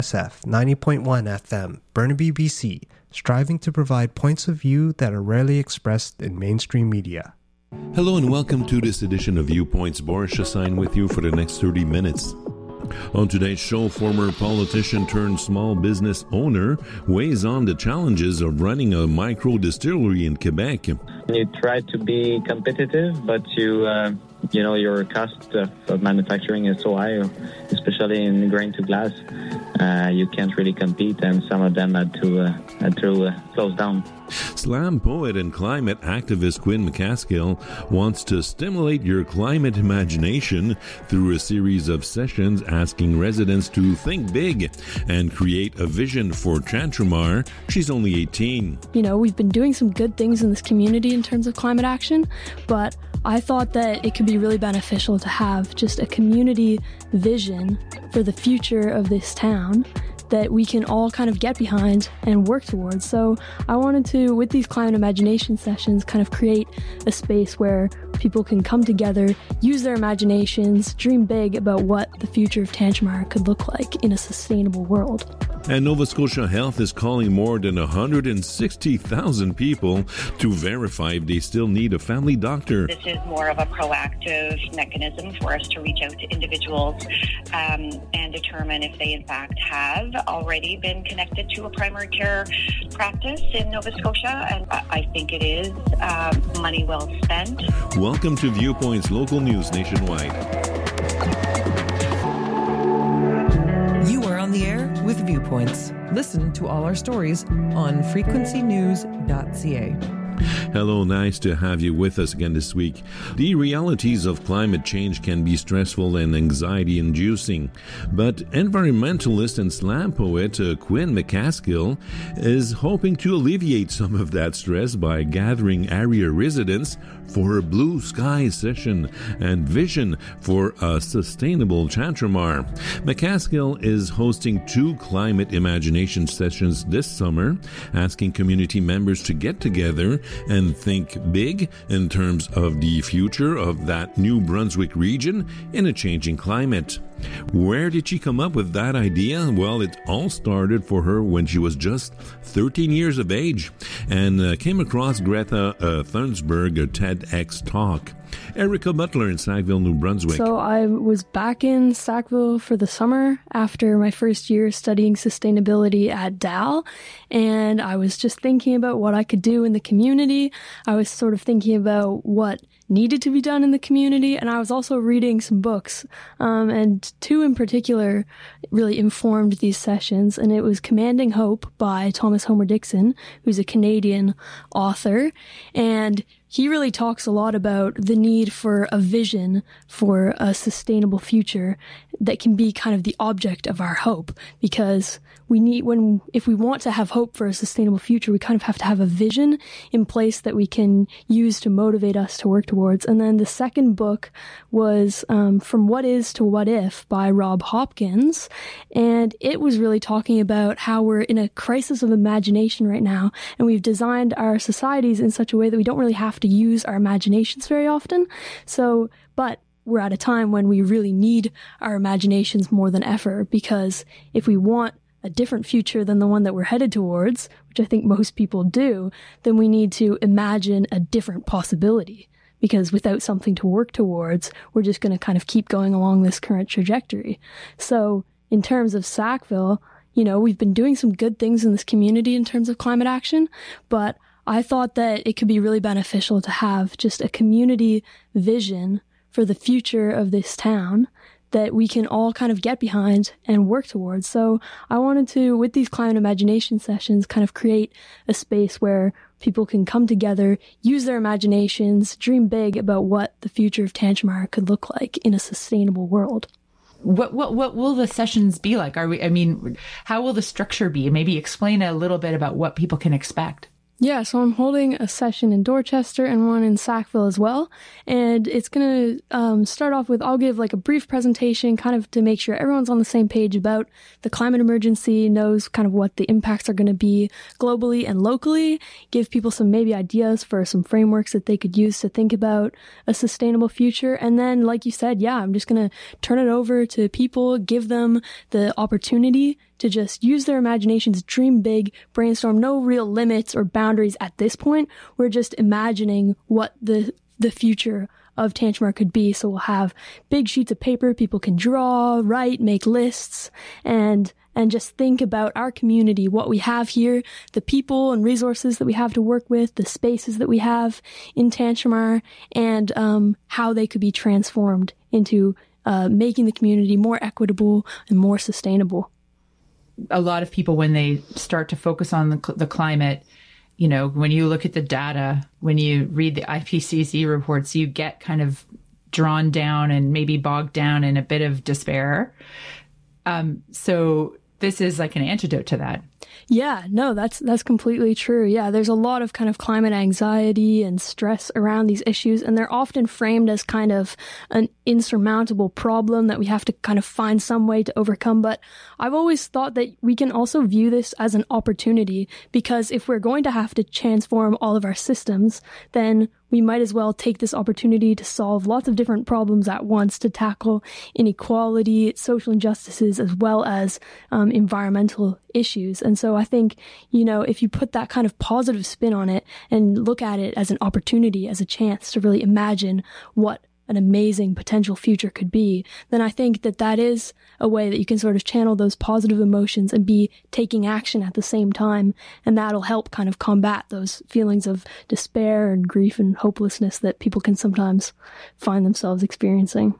SF 90.1 FM, Burnaby, BC, striving to provide points of view that are rarely expressed in mainstream media. Hello and welcome to this edition of Viewpoints. Boris Chassagne with you for the next 30 minutes. On today's show, former politician turned small business owner weighs on the challenges of running a micro distillery in Quebec. You try to be competitive, but your cost of manufacturing is so high, especially in grain to glass. You can't really compete, and some of them had to close down. Slam poet and climate activist Quinn McCaskill wants to stimulate your climate imagination through a series of sessions asking residents to think big and create a vision for Tantramar. She's only 18. We've been doing some good things in this community in terms of climate action, but I thought that it could be really beneficial to have just a community vision for the future of this town that we can all kind of get behind and work towards. So I wanted to, with these climate imagination sessions, kind of create a space where people can come together, use their imaginations, dream big about what the future of Tantramar could look like in a sustainable world. And Nova Scotia Health is calling more than 160,000 people to verify if they still need a family doctor. This is more of a proactive mechanism for us to reach out to individuals and determine if they in fact have already been connected to a primary care practice in Nova Scotia. And I think it is money well spent. Welcome to Viewpoints, local news nationwide. You are on the air with Viewpoints. Listen to all our stories on frequencynews.ca. Hello, nice to have you with us again this week. The realities of climate change can be stressful and anxiety-inducing, but environmentalist and slam poet Quinn McCaskill is hoping to alleviate some of that stress by gathering area residents for a blue sky session and vision for a sustainable Tantramar. McCaskill is hosting 2 climate imagination sessions this summer, asking community members to get together and think big in terms of the future of that New Brunswick region in a changing climate. Where did she come up with that idea? Well, it all started for her when she was just 13 years of age and came across Greta Thunberg TEDx talk. Erica Butler in Sackville, New Brunswick. So I was back in Sackville for the summer after my first year studying sustainability at DAL, and I was just thinking about what I could do in the community. I was sort of thinking about what needed to be done in the community, and I was also reading some books, and 2 in particular really informed these sessions, and it was Commanding Hope by Thomas Homer Dixon, who's a Canadian author, and he really talks a lot about the need for a vision for a sustainable future that can be kind of the object of our hope, because if we want to have hope for a sustainable future, we kind of have to have a vision in place that we can use to motivate us to work towards. And then the second book was From What Is to What If by Rob Hopkins. And it was really talking about how we're in a crisis of imagination right now. And we've designed our societies in such a way that we don't really have to use our imaginations very often. But we're at a time when we really need our imaginations more than ever, because if we want a different future than the one that we're headed towards, which I think most people do, then we need to imagine a different possibility. Because without something to work towards, we're just going to kind of keep going along this current trajectory. So in terms of Sackville, we've been doing some good things in this community in terms of climate action, but I thought that it could be really beneficial to have just a community vision for the future of this town that we can all kind of get behind and work towards. So I wanted to, with these climate imagination sessions, kind of create a space where people can come together, use their imaginations, dream big about what the future of Tantramar could look like in a sustainable world. What will the sessions be like? How will the structure be? Maybe explain a little bit about what people can expect. Yeah, so I'm holding a session in Dorchester and one in Sackville as well. And it's going to start off with, I'll give like a brief presentation kind of to make sure everyone's on the same page about the climate emergency, knows kind of what the impacts are going to be globally and locally, give people some maybe ideas for some frameworks that they could use to think about a sustainable future. And then, like you said, I'm just going to turn it over to people, give them the opportunity to just use their imaginations, dream big, brainstorm, no real limits or boundaries at this point. We're just imagining what the future of Tantramar could be. So we'll have big sheets of paper, people can draw, write, make lists, and just think about our community, what we have here, the people and resources that we have to work with, the spaces that we have in Tantramar, and how they could be transformed into making the community more equitable and more sustainable. A lot of people, when they start to focus on the climate, you know, when you look at the data, when you read the IPCC reports, you get kind of drawn down and maybe bogged down in a bit of despair. So this is like an antidote to that. Yeah, no, that's completely true. Yeah, there's a lot of kind of climate anxiety and stress around these issues, and they're often framed as kind of an insurmountable problem that we have to kind of find some way to overcome. But I've always thought that we can also view this as an opportunity, because if we're going to have to transform all of our systems, then we might as well take this opportunity to solve lots of different problems at once, to tackle inequality, social injustices, as well as environmental issues. And so I think, you know, if you put that kind of positive spin on it and look at it as an opportunity, as a chance to really imagine what an amazing potential future could be, then I think that is a way that you can sort of channel those positive emotions and be taking action at the same time. And that'll help kind of combat those feelings of despair and grief and hopelessness that people can sometimes find themselves experiencing.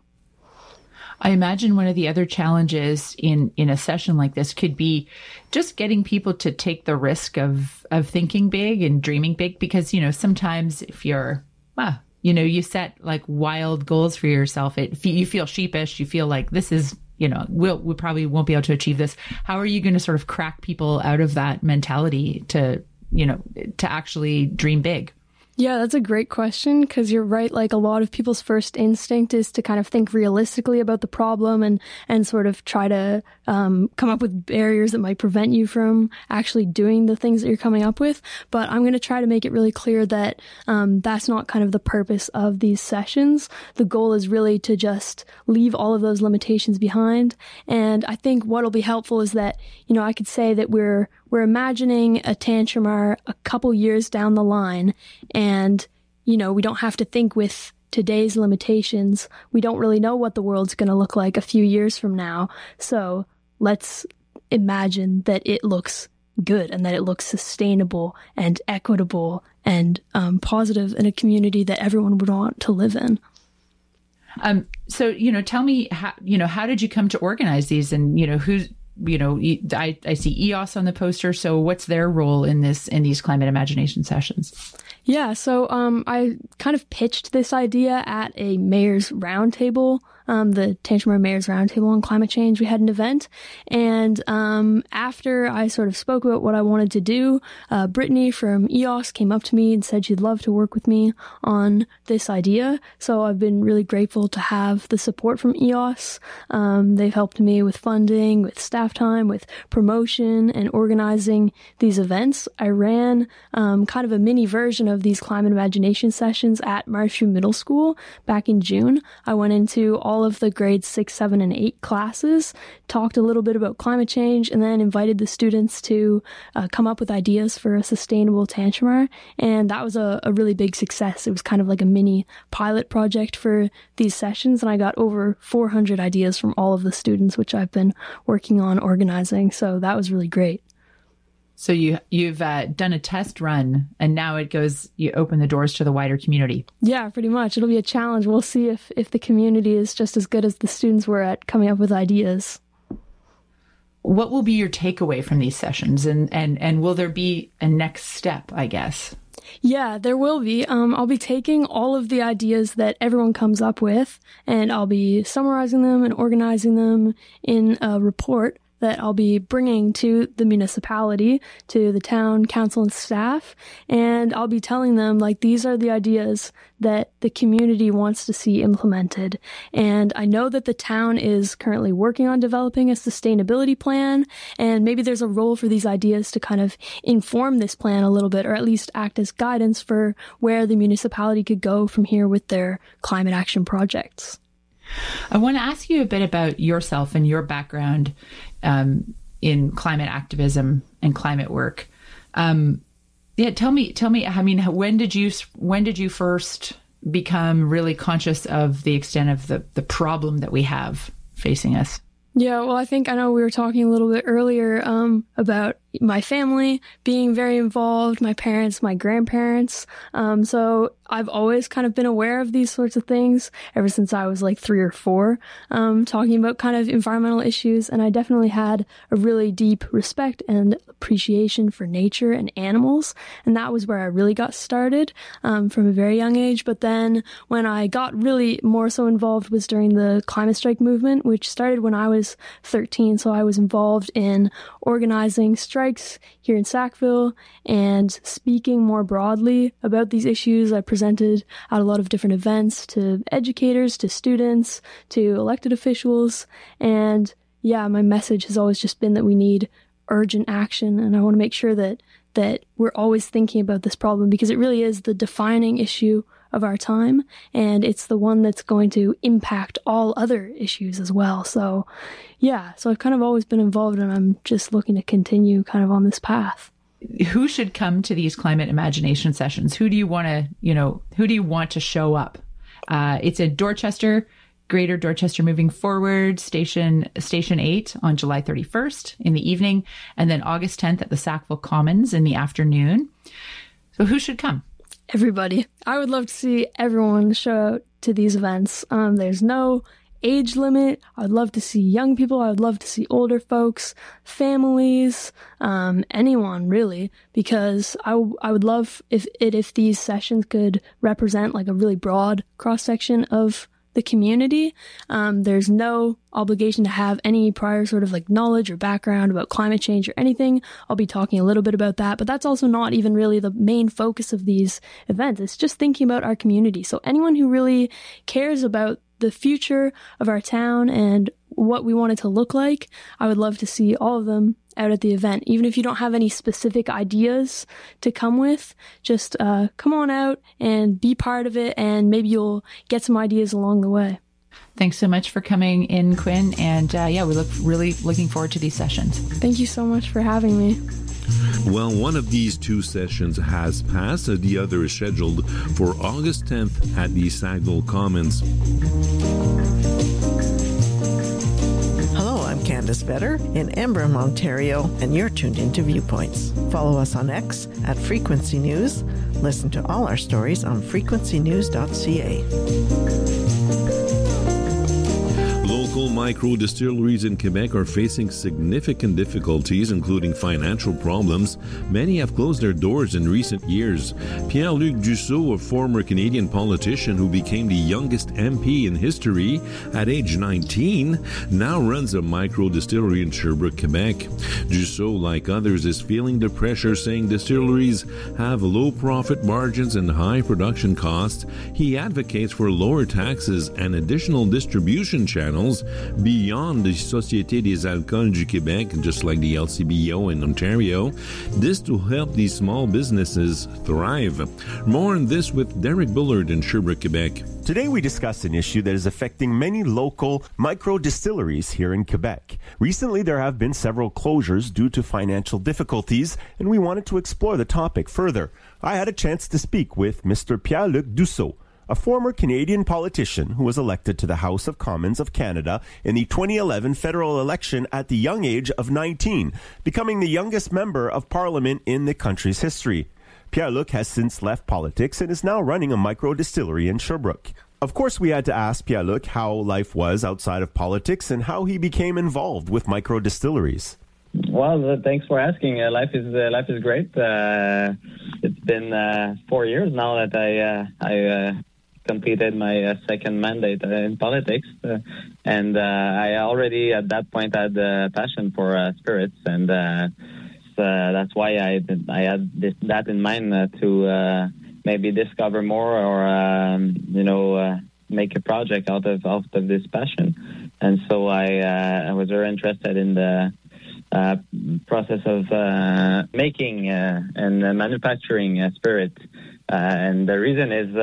I imagine one of the other challenges in a session like this could be just getting people to take the risk of thinking big and dreaming big, because, you know, sometimes if you're, you know, you set like wild goals for yourself, you feel sheepish, you feel like this is, you know, we probably won't be able to achieve this. How are you going to sort of crack people out of that mentality to, you know, to actually dream big? Yeah, that's a great question, because you're right. Like, a lot of people's first instinct is to kind of think realistically about the problem and sort of try to come up with barriers that might prevent you from actually doing the things that you're coming up with. But I'm going to try to make it really clear that that's not kind of the purpose of these sessions. The goal is really to just leave all of those limitations behind. And I think what'll be helpful is that, you know, I could say that we're imagining a Tantramar a couple years down the line, and, you know, we don't have to think with today's limitations. We don't really know what the world's going to look like a few years from now. So let's imagine that it looks good and that it looks sustainable and equitable and positive in a community that everyone would want to live in. So, you know, tell me, how did you come to organize these, and, you know, who's, you know, I see EOS on the poster. So what's their role in these climate imagination sessions? Yeah, so I kind of pitched this idea at a mayor's roundtable, the Tantramar Mayor's Roundtable on Climate Change. We had an event, and after I sort of spoke about what I wanted to do, Brittany from EOS came up to me and said she'd love to work with me on this idea. So I've been really grateful to have the support from EOS. They've helped me with funding, with staff time, with promotion, and organizing these events. I ran kind of a mini version of these climate imagination sessions at Marshview Middle School back in June. I went into all of the grades 6, 7, and 8 classes, talked a little bit about climate change, and then invited the students to come up with ideas for a sustainable Tantramar. And that was a really big success. It was kind of like a mini pilot project for these sessions, and I got over 400 ideas from all of the students, which I've been working on organizing. So that was really great. So you've done a test run, and now you open the doors to the wider community. Yeah, pretty much. It'll be a challenge. We'll see if the community is just as good as the students were at coming up with ideas. What will be your takeaway from these sessions, and will there be a next step, I guess? Yeah, there will be. I'll be taking all of the ideas that everyone comes up with, and I'll be summarizing them and organizing them in a report that I'll be bringing to the municipality, to the town council and staff, and I'll be telling them, like, these are the ideas that the community wants to see implemented. And I know that the town is currently working on developing a sustainability plan, and maybe there's a role for these ideas to kind of inform this plan a little bit, or at least act as guidance for where the municipality could go from here with their climate action projects. I want to ask you a bit about yourself and your background. in climate activism and climate work. Tell me. I mean, when did you first become really conscious of the extent of the problem that we have facing us? Yeah, well, I know we were talking a little bit earlier about my family being very involved, my parents, my grandparents. So I've always kind of been aware of these sorts of things ever since I was like 3 or 4, talking about kind of environmental issues. And I definitely had a really deep respect and appreciation for nature and animals. And that was where I really got started from a very young age. But then when I got really more so involved was during the climate strike movement, which started when I was 13. So I was involved in organizing strikes here in Sackville and speaking more broadly about these issues. I presented at a lot of different events to educators, to students, to elected officials. And yeah, my message has always just been that we need urgent action. And I want to make sure that we're always thinking about this problem because it really is the defining issue of our time. And it's the one that's going to impact all other issues as well. So yeah, so I've kind of always been involved and I'm just looking to continue kind of on this path. Who should come to these climate imagination sessions? Who do you want to show up? It's in Dorchester, Greater Dorchester Moving Forward, Station 8 on July 31st in the evening, and then August 10th at the Sackville Commons in the afternoon. So who should come? Everybody. I would love to see everyone show up to these events. There's no age limit. I'd love to see young people. I would love to see older folks, families, anyone really, because I would love if these sessions could represent like a really broad cross section of the community. There's no obligation to have any prior sort of like knowledge or background about climate change or anything. I'll be talking a little bit about that, but that's also not even really the main focus of these events. It's just thinking about our community. So anyone who really cares about the future of our town and what we want it to look like, I would love to see all of them out at the event. Even if you don't have any specific ideas to come with, just come on out and be part of it, and maybe you'll get some ideas along the way. Thanks so much for coming in, Quinn. And we really looking forward to these sessions. Thank you so much for having me. Well, one of these 2 sessions has passed. The other is scheduled for August 10th at the Sackville Commons. Hello, I'm Candace Vetter in Embrun, Ontario, and you're tuned into Viewpoints. Follow us on X at Frequency News. Listen to all our stories on frequencynews.ca. Local micro-distilleries in Quebec are facing significant difficulties, including financial problems. Many have closed their doors in recent years. Pierre-Luc Dussault, a former Canadian politician who became the youngest MP in history at age 19, now runs a micro-distillery in Sherbrooke, Quebec. Dussault, like others, is feeling the pressure, saying distilleries have low profit margins and high production costs. He advocates for lower taxes and additional distribution channels beyond the Société des Alcools du Québec, just like the LCBO in Ontario. This to help these small businesses thrive. More on this with Derek Bullard in Sherbrooke, Quebec. Today we discuss an issue that is affecting many local micro-distilleries here in Quebec. Recently there have been several closures due to financial difficulties, and we wanted to explore the topic further. I had a chance to speak with Mr. Pierre-Luc Dussault, a former Canadian politician who was elected to the House of Commons of Canada in the 2011 federal election at the young age of 19, becoming the youngest member of Parliament in the country's history. Pierre-Luc has since left politics and is now running a micro-distillery in Sherbrooke. Of course, we had to ask Pierre-Luc how life was outside of politics and how he became involved with micro-distilleries. Well, thanks for asking. Life is great. It's been 4 years now that I completed my second mandate in politics, and I already at that point had a passion for spirits, and that's why I had that in mind to maybe discover more or make a project out of this passion. And so I was very interested in the process of making and manufacturing spirit. And the reason is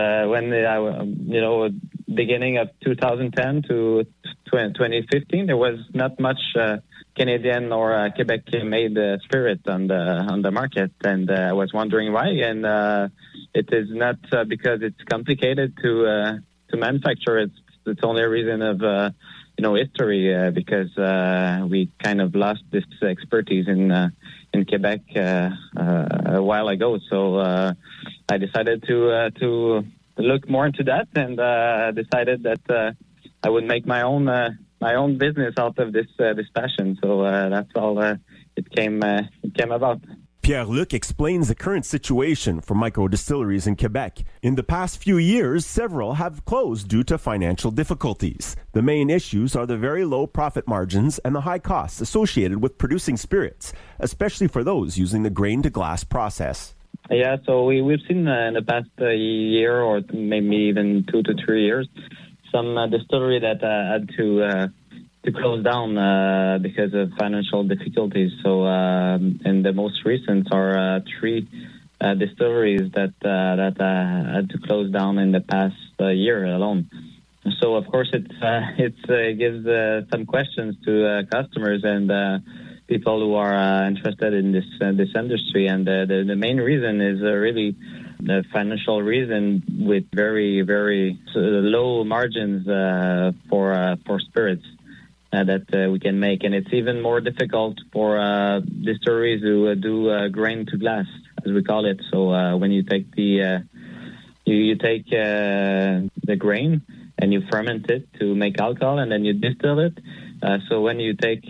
beginning of 2010 to 2015, there was not much Canadian or Quebec-made spirit on the market, and I was wondering why. And it is not because it's complicated to manufacture. It's only a reason of history, because we kind of lost this expertise in Quebec a while ago. So I decided to look more into that, and decided that I would make my own business out of this passion. So that's all it came about. Pierre-Luc explains the current situation for micro-distilleries in Quebec. In the past few years, several have closed due to financial difficulties. The main issues are the very low profit margins and the high costs associated with producing spirits, especially for those using the grain-to-glass process. Yeah, so we've seen in the past year, or maybe even 2 to 3 years, some distillery that had to close down because of financial difficulties. So, and the most recent are 3 distilleries that had to close down in the past year alone. So, of course, it gives some questions to customers and people who are interested in this industry. And the main reason is really the financial reason, with very, very low margins for spirits that we can make. And it's even more difficult for distilleries who do grain to glass, as we call it. So when you take you take the grain and you ferment it to make alcohol, and then you distill it. So when you take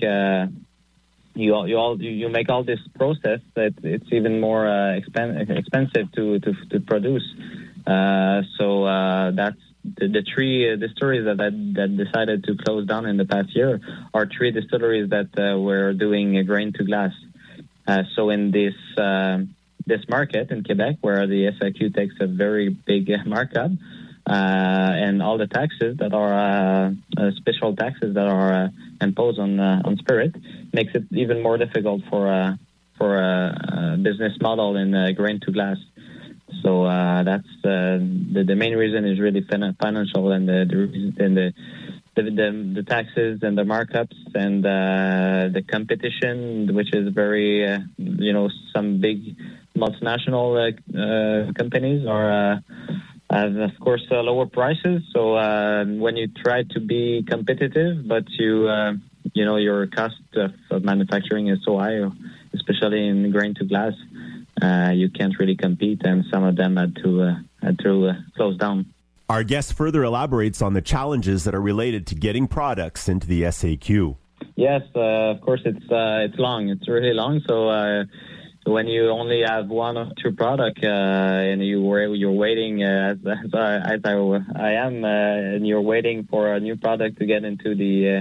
you make all this process, that it's even more expensive to produce. So that's the 3 distilleries that decided to close down in the past year are 3 distilleries that were doing grain to glass. So in this market in Quebec, where the SAQ takes a very big markup, and all the taxes that are special taxes that are imposed on spirit, makes it even more difficult for a business model in grain to glass. So that's the main reason is really financial, and the taxes and the markups and the competition, which is very some big multinational companies are have, of course, lower prices. So when you try to be competitive, but your cost of manufacturing is so high, especially in grain to glass, you can't really compete, and some of them had to close down. Our guest further elaborates on the challenges that are related to getting products into the SAQ. Yes, of course, it's long. It's really long. So when you only have 1 or 2 products and you're waiting, as I am, and you're waiting for a new product to get into the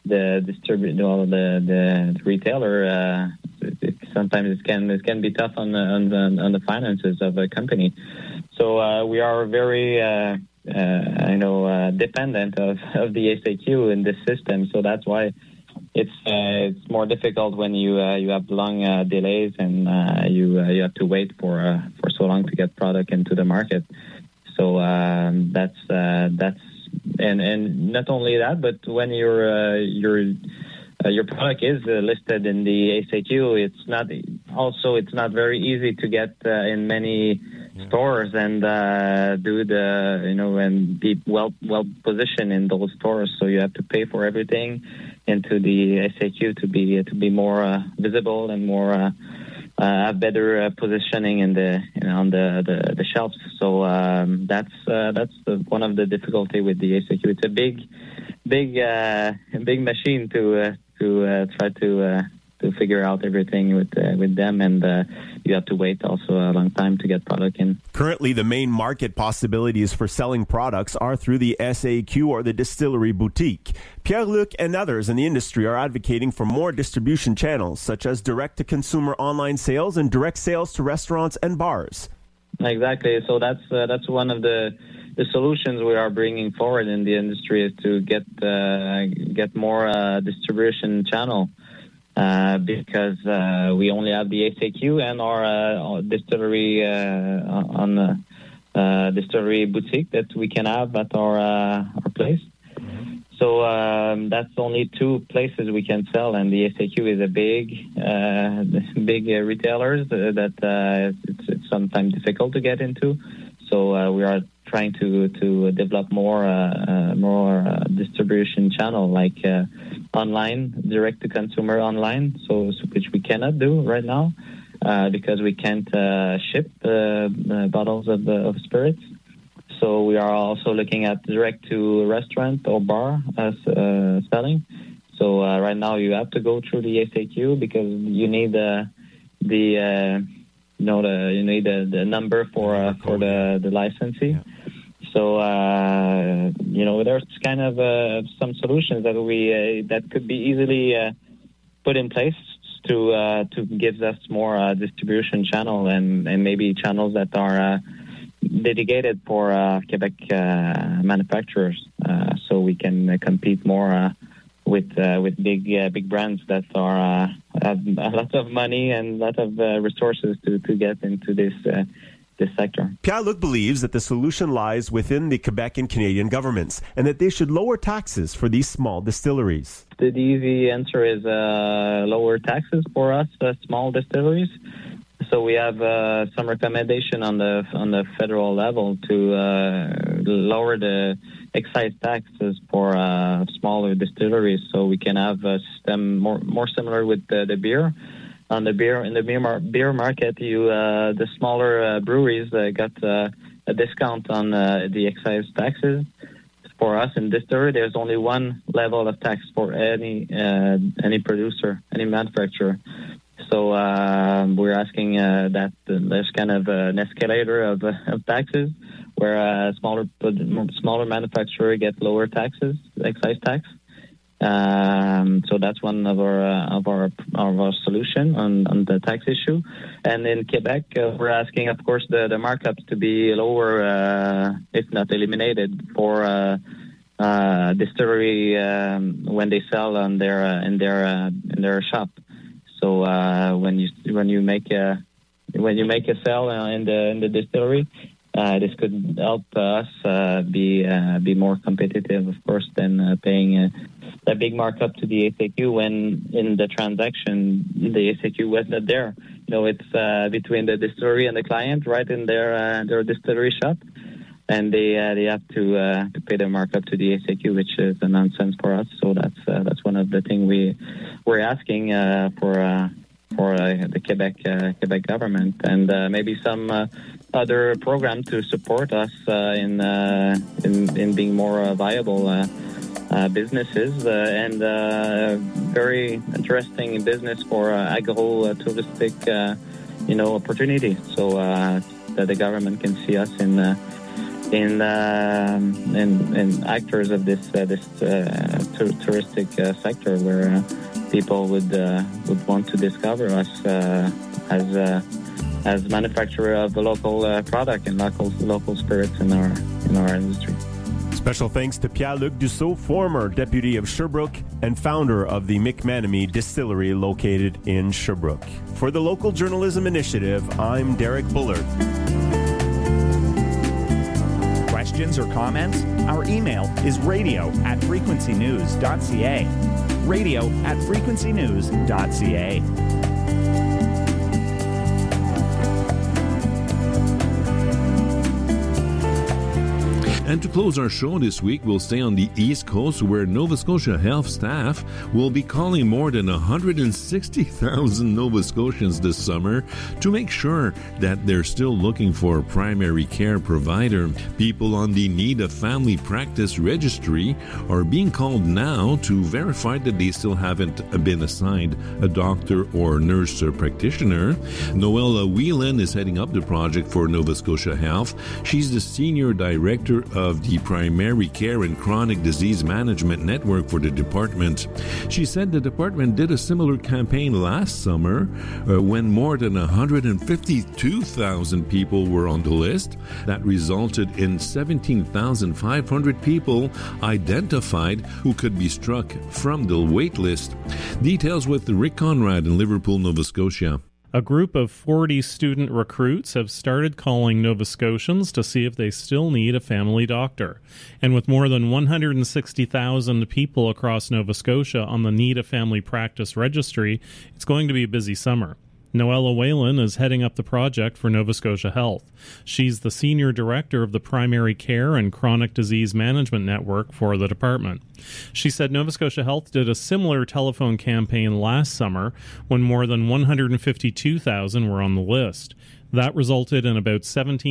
retailer, sometimes it can be tough on the finances of a company. So we are very dependent of the SAQ in this system. So that's why it's more difficult when you have long delays and you have to wait for so long to get product into the market. So that's and not only that, but when your product is listed in the SAQ, it's not very easy to get in many stores and and be well positioned in those stores. So you have to pay for everything into the SAQ to be more visible and more have better positioning in on the shelves. So that's one of the difficulty with the SAQ. It's a big machine to try to figure out everything with them, and you have to wait also a long time to get product in. Currently, the main market possibilities for selling products are through the SAQ or the distillery boutique. Pierre-Luc and others in the industry are advocating for more distribution channels, such as direct-to-consumer online sales and direct sales to restaurants and bars. Exactly. So that's one of the solutions we are bringing forward in the industry, is to get more distribution channel. Because we only have the SAQ and our distillery on the distillery boutique that we can have at our place. So that's only 2 places we can sell, and the SAQ is a big retailers that it's sometimes difficult to get into. So we are trying to develop more distribution channel, like online, direct to consumer online, so which we cannot do right now because we can't ship bottles of spirits. So we are also looking at direct to restaurant or bar as selling. So right now you have to go through the SAQ because you need the number for the licensee. Yeah. So there's kind of some solutions that could be easily put in place to give us more distribution channel and maybe channels that are dedicated for Quebec manufacturers, so we can compete more with big brands that are have a lot of money and a lot of resources to get into this sector. Pierre-Luc believes that the solution lies within the Quebec and Canadian governments and that they should lower taxes for these small distilleries. The easy answer is lower taxes for us, small distilleries. So we have some recommendation on the federal level to lower the excise taxes for smaller distilleries, so we can have a system more similar with the beer. In the beer market, the smaller breweries got a discount on the excise taxes. For us in distillery, there's only one level of tax for any producer, any manufacturer. So we're asking that there's kind of an escalator of taxes, where smaller manufacturer get lower taxes, excise tax. So that's one of our solution on the tax issue. And in Quebec, we're asking, of course, the markups to be lower, if not eliminated, for distillery when they sell on in their shop. So when you make a sale in the distillery, this could help us be more competitive, of course, than paying a big markup to the SAQ when in the transaction the SAQ was not there. It's between the distillery and the client, right in their distillery shop, and they have to pay the markup to the SAQ, which is a nonsense for us. So that's one of the things we're asking for the Quebec government, and maybe some other program to support us in being more viable businesses and very interesting business for agro-touristic opportunity. So that the government can see us in actors of this touristic sector, where people would want to discover us as manufacturer of a local product and local spirits in our industry. Special thanks to Pierre-Luc Dussault, former deputy of Sherbrooke and founder of the McManamy Distillery located in Sherbrooke. For the Local Journalism Initiative, I'm Derek Bullard. Questions or comments? Our email is radio@frequencynews.ca. radio@frequencynews.ca. And to close our show this week, we'll stay on the East Coast, where Nova Scotia Health staff will be calling more than 160,000 Nova Scotians this summer to make sure that they're still looking for a primary care provider. People on the Need a Family Practice Registry are being called now to verify that they still haven't been assigned a doctor or nurse practitioner. Noelle Whelan is heading up the project for Nova Scotia Health. She's the Senior Director of the Primary Care and Chronic Disease Management Network for the department. She said the department did a similar campaign last summer when more than 152,000 people were on the list. That resulted in 17,500 people identified who could be struck from the wait list. Details with Rick Conrad in Liverpool, Nova Scotia. A group of 40 student recruits have started calling Nova Scotians to see if they still need a family doctor. And with more than 160,000 people across Nova Scotia on the Need a Family Practice registry, it's going to be a busy summer. Noella Whalen is heading up the project for Nova Scotia Health. She's the Senior Director of the Primary Care and Chronic Disease Management Network for the department. She said Nova Scotia Health did a similar telephone campaign last summer when more than 152,000 were on the list. That resulted in about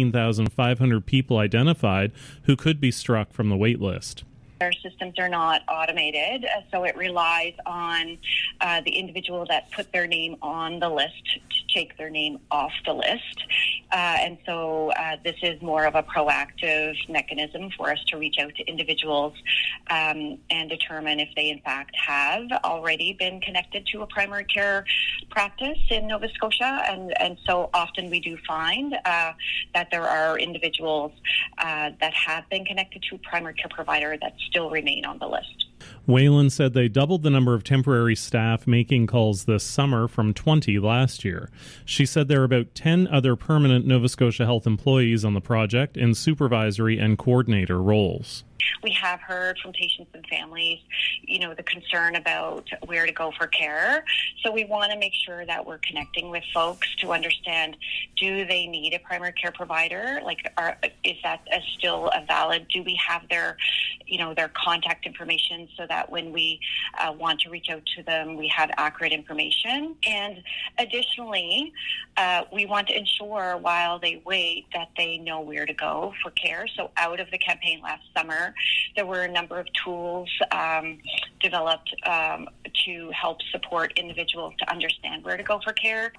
17,500 people identified who could be struck from the wait list. Our systems are not automated, so it relies on the individual that put their name on the list to take their name off the list. And so this is more of a proactive mechanism for us to reach out to individuals and determine if they in fact have already been connected to a primary care practice in Nova Scotia. And so often we do find that there are individuals that have been connected to a primary care provider that still remain on the list. Whalen said they doubled the number of temporary staff making calls this summer from 20 last year. She said there are about 10 other permanent Nova Scotia Health employees on the project in supervisory and coordinator roles. We have heard from patients and families, the concern about where to go for care. So we want to make sure that we're connecting with folks to understand, do they need a primary care provider? Is that still a valid? Do we have their contact information so that when we want to reach out to them, we have accurate information? And additionally, we want to ensure while they wait that they know where to go for care. So out of the campaign last summer, there were a number of tools developed to help support individuals to understand where to go for care.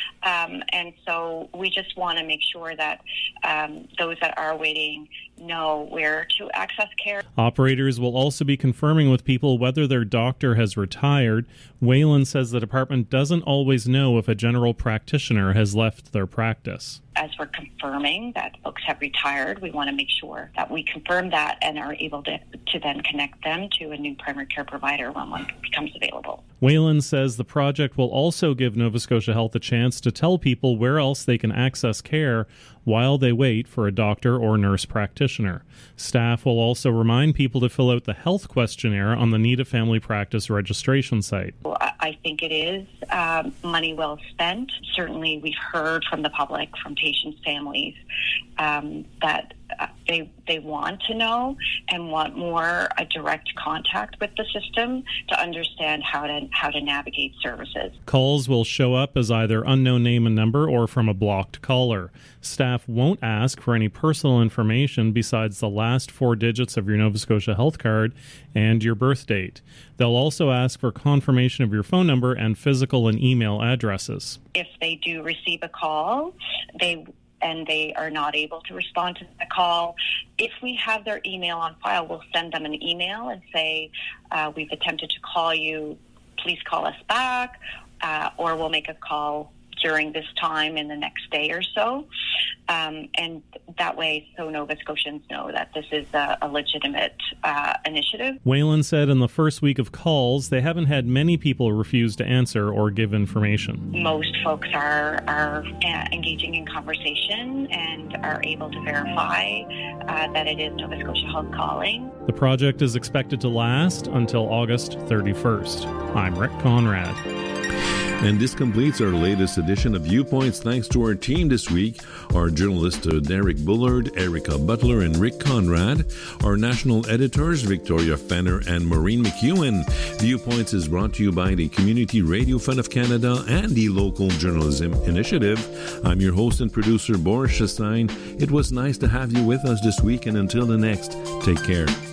And so we just want to make sure that those that are waiting know where to access care. Operators will also be confirming with people whether their doctor has retired. Whalen says the department doesn't always know if a general practitioner has left their practice. As we're confirming that folks have retired, we want to make sure that we confirm that and are able to then connect them to a new primary care provider when one becomes available. Whalen says the project will also give Nova Scotia Health a chance to tell people where else they can access care while they wait for a doctor or nurse practitioner. Staff will also remind people to fill out the health questionnaire on the Need a Family Practice registration site. Well, I think it is money well spent. Certainly we've heard from the public, from patients' families, that they want to know and want more a direct contact with the system to understand how to navigate services. Calls will show up as either unknown name and number or from a blocked caller. Staff won't ask for any personal information besides the last 4 digits of your Nova Scotia Health card and your birth date. They'll also ask for confirmation of your phone number and physical and email addresses. If they do receive a call, they are not able to respond to the call, if we have their email on file, we'll send them an email and say, we've attempted to call you, please call us back, or we'll make a call during this time in the next day or so. And that way, so Nova Scotians know that this is a legitimate initiative. Whalen said in the first week of calls, they haven't had many people refuse to answer or give information. Most folks are engaging in conversation and are able to verify that it is Nova Scotia Health calling. The project is expected to last until August 31st. I'm Rick Conrad. And this completes our latest edition of Viewpoints. Thanks to our team this week, our journalists Derek Bullard, Erica Butler, and Rick Conrad, our national editors Victoria Fenner and Maureen McEwen. Viewpoints is brought to you by the Community Radio Fund of Canada and the Local Journalism Initiative. I'm your host and producer, Boris Chastain. It was nice to have you with us this week, and until the next, take care.